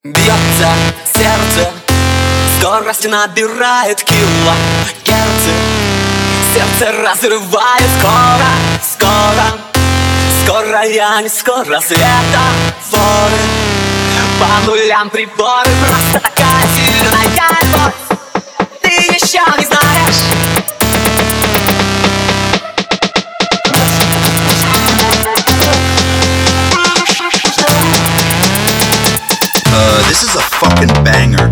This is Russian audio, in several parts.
Бьется сердце, скоростью набирает килогерцы. Сердце разрывает скоро, скоро. Скоро я не скоро, светофоры по нулям приборы. Просто такая сильная любовь, ты еще не знаешь. This is a fucking banger.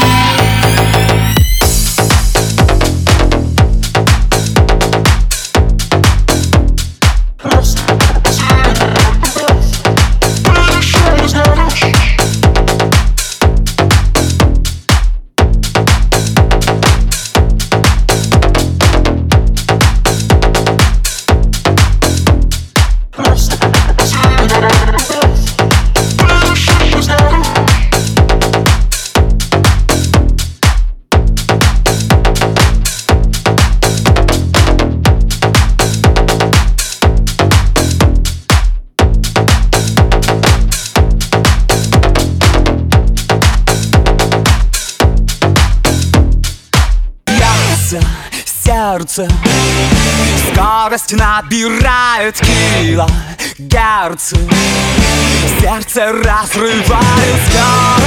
Сердце, скорость набирает килогерцы. Сердце разрывает скорость.